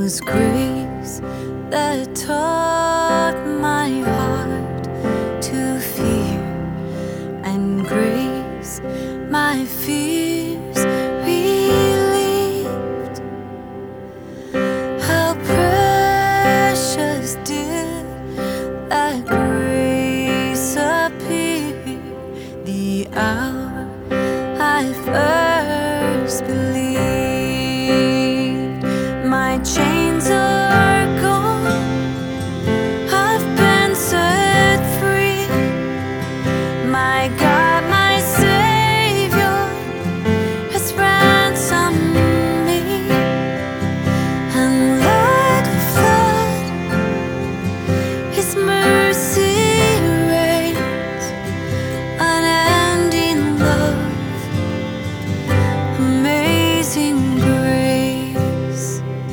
was grace that taught my heart to fear, and grace my fears relieved. How precious did that grace appear the hour I first believed. My chains are gone, I've been set free. My God, my Savior has ransomed me, and like a flood, His mercy reigns, unending love, amazing grace.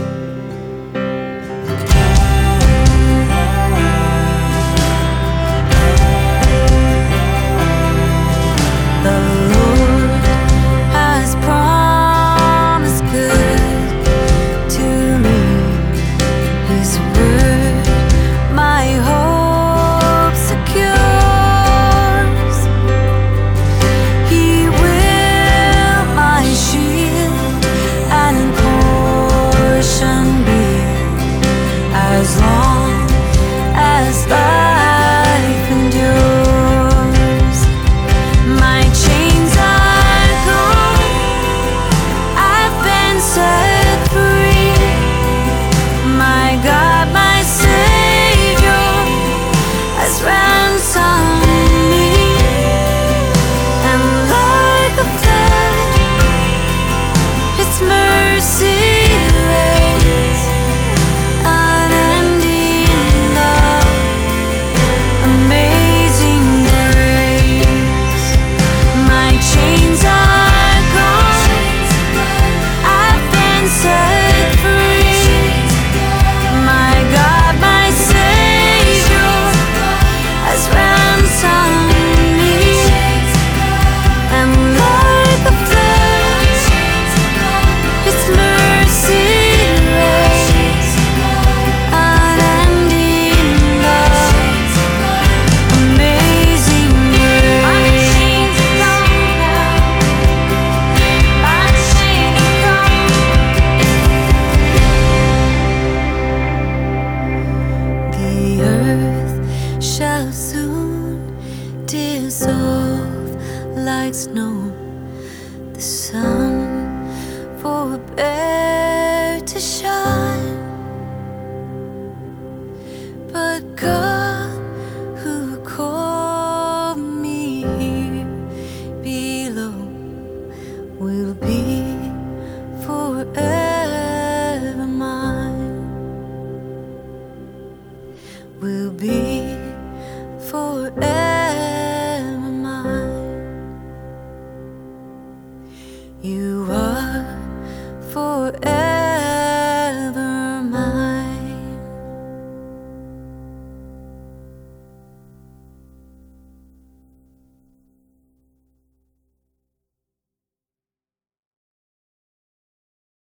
The Lord has promised good to me. His word my hope secures. He will my shield and portion be, as long as life endures. My chains are gone, I've been set free. My God, my Savior has ransomed me, and like a flood, His mercy reigns, unending love, amazing grace. My chains are gone, I've been set free. My God, my Savior has ransomed me, and like a flood, His mercy reigns, unending love, amazing grace. My chains are gone, my chains are gone. The earth shall soon dissolve like snow, the sun forbear to shine, but God, who called me here below, will be forever mine, will be forever mine. You